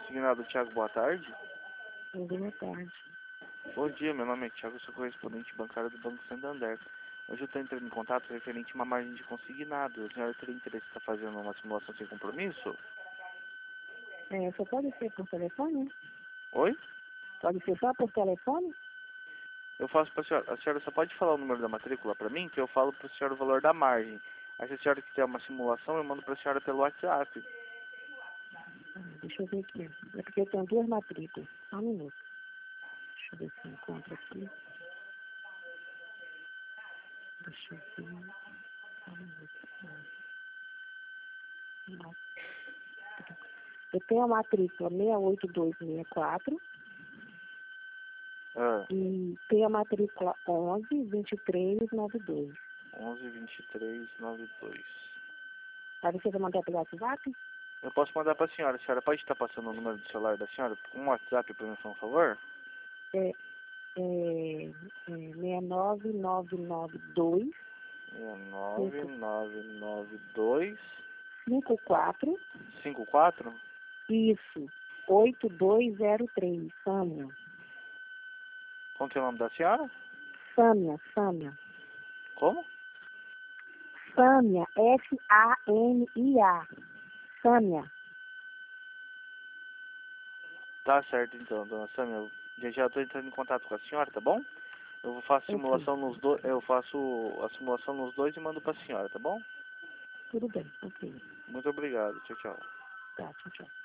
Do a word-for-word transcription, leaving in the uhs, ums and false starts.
Consignado Thiago, boa tarde. Boa tarde. Bom dia, meu nome é Thiago, sou correspondente bancário do Banco Santander. Hoje eu estou entrando em contato referente a uma margem de consignado. A senhora teria interesse em estar fazendo uma simulação sem compromisso? É, só pode ser por telefone? Oi? Pode ser só por telefone? Eu faço para a senhora. A senhora só pode falar o número da matrícula para mim, que eu falo para a senhora o valor da margem. Aí se a senhora quiser uma simulação, eu mando para a senhora pelo WhatsApp. Ah, deixa eu ver aqui. É porque eu tenho duas matrículas. Só um minuto. Deixa eu ver se eu encontro aqui. Deixa eu ver. Só um minuto. Não. Eu tenho a matrícula seis oito dois seis quatro Ah, e tenho a matrícula onze vinte e três noventa e dois. onze vinte e três noventa e dois. Aí você vai mandar pelo WhatsApp? Eu posso mandar para a senhora. A senhora pode estar passando o número do celular da senhora? Um WhatsApp para mim, por favor? É, é, é seis nove nove nove dois nove nove nove dois cinco quatro. cinco quatro. Isso, oito dois zero três, Sâmia. Como que é o nome da senhora? Sâmia, Sâmia. Como? Sâmia, S A M I A. Sâmia. Tá certo então, dona Samia. Eu já estou entrando em contato com a senhora, tá bom? Eu faço Ok, simulação nos dois, eu faço a simulação nos dois e mando para a senhora, tá bom? tudo bem, ok. Muito obrigado. Tchau, tchau. Tá, tchau, tchau.